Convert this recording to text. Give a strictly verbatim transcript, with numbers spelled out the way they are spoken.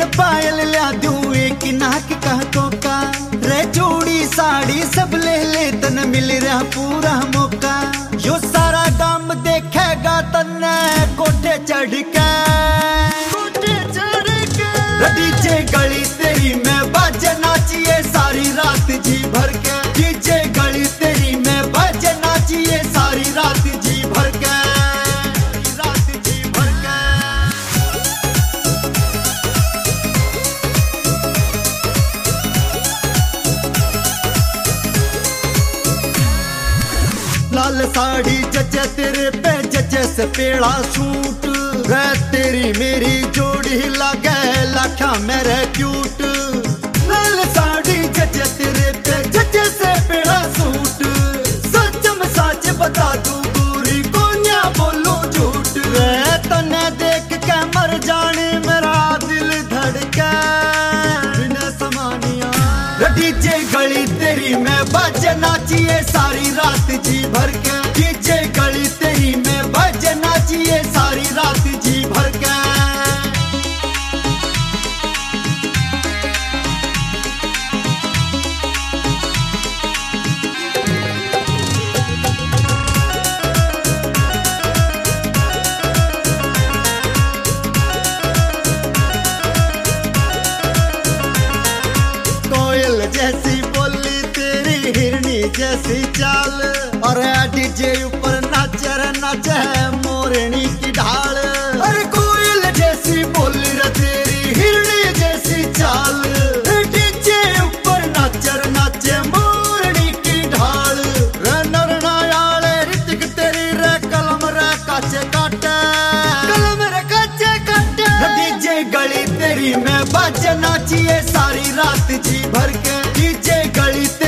पायल ला दूं एक नाक कहतों का रे चूड़ी साड़ी सब ले ले तन मिल रहा पूरा मौका यो सारा काम देखेगा तन्ने कोठे चढ़ के कोठे चढ़ के डीजे गली तेरी में बाजे नाचिए सारी रात जी भर के डीजे गली तेरी में बाजे नाचिए सारी रात जी भर के रात जी भर के लाल साड़ी जचे तेरे पे जचे से पेड़ा सूट रे तेरी मेरी जोड़ी लगे लाखा मेरे क्यूट लाल साड़ी जचे तेरे पे जचे से पेड़ा सूट सच में सच बता तू पूरी कोन्या बोलू झूठ रे तने देख के मर जाने मेरा दिल धड़के बिना समानिया डीजे गली तेरी में बाजे नाचिए सारी रात जी भर के डीजे गली तेरी में बाजे नाचिए सारी रात जी भर के कोयल जैसी बोली तेरी हिरनी जैसी चाल और डीजे ऊपर नाचे रे नाचे मोरनी की ढाल अरे कोयल जैसी बोली रे तेरी हिरनी जैसी चाल डीजे ऊपर नाचे रे नाचे मोरनी की ढाल रे नरनायाले ऋतिक तेरी रे कलम रे काचे काटे कलम रे काचे काटे डीजे गली तेरी में बाजे नाचिए सारी रात जी भर के डीजे गली